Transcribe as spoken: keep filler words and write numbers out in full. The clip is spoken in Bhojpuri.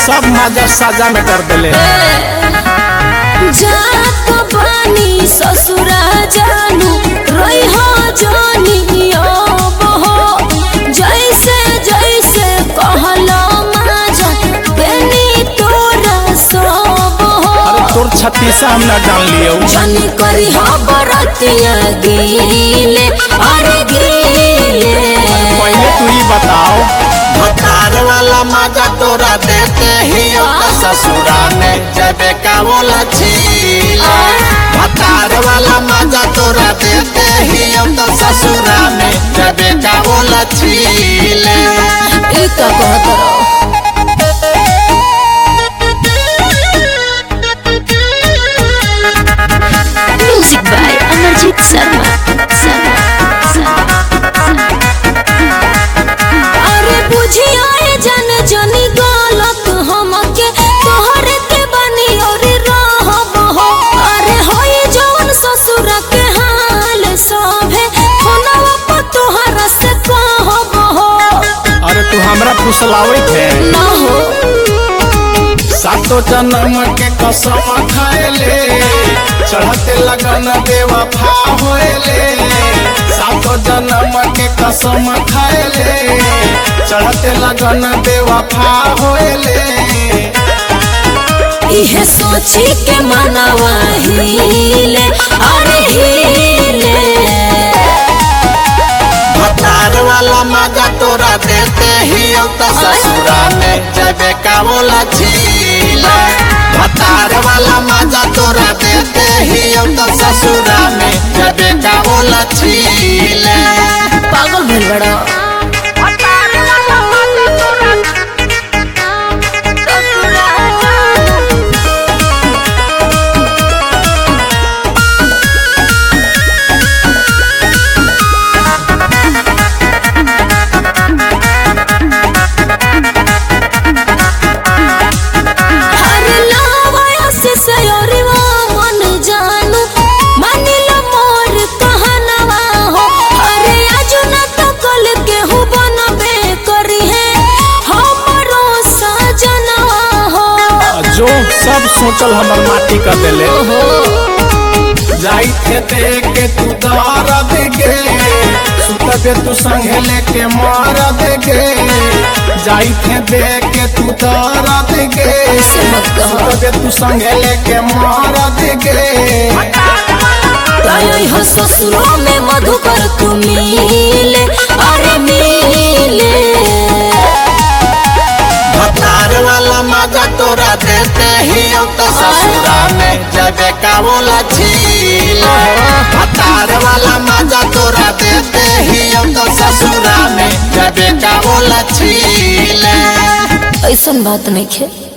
सब मजा साजा में कर दिले। जात बानी ससुरा जानू रही हो जानी अब हो जैसे जैसे कहला माजा बेनी तोरा सब हो। अरे तोर छत्तीसा हम ना जान लियो जानी करी हो बरतिया गिले अरे गिले। पहले तू ही बताओ भतार वाला मजा तोरा देते ही ससुरा में जब का बोला छीले। भतार वाला मजा तोरा देते ही ससुरा में जब का बोला छीले। एक कहत रहो म्यूजिक बाय अमरजीत शर्मा शर्मा अरे बुझिया जन जनी गलत हमके तोहरे के बनी और रहब हो। अरे होई जवन ससुर के हाल सभे फोनवा पर तोहरा से कहब हो। अरे तू हमरा फुसलावे थे ना हो सातो जन्म के कसम खाएले चढ़ते लगन बेवफा होएले। सातो जन्म के कसम खाएले चढ़ते लगन बेवफा होएले। इहे सोची के मनवा हिले अरे हिले। भतार वाला मजा तोरा देते ही ससुरा में जब का बोला छीले। भतार वाला मजा तोरा देते ही ससुरा में जब का बोला छीले। पागल भेल बड़ा जो सब सोचल हमर माटी कर देले। जाई थे देख के तू दारा देगे सुतबे तू संगे लेके मारा देगे। जाई थे देख के तू दारा देगे सुतबे तू संगे लेके मारा देगे। हो ससुरों में मधुकर तू मिले अरे मिले। भतार वाला मजा तोरा देते ही ससुरा में जब का बोला छीले। भतार वाला मजा तोरा देते ही ससुरा में जब का बोला छीले। ऐसन बात नहीं है।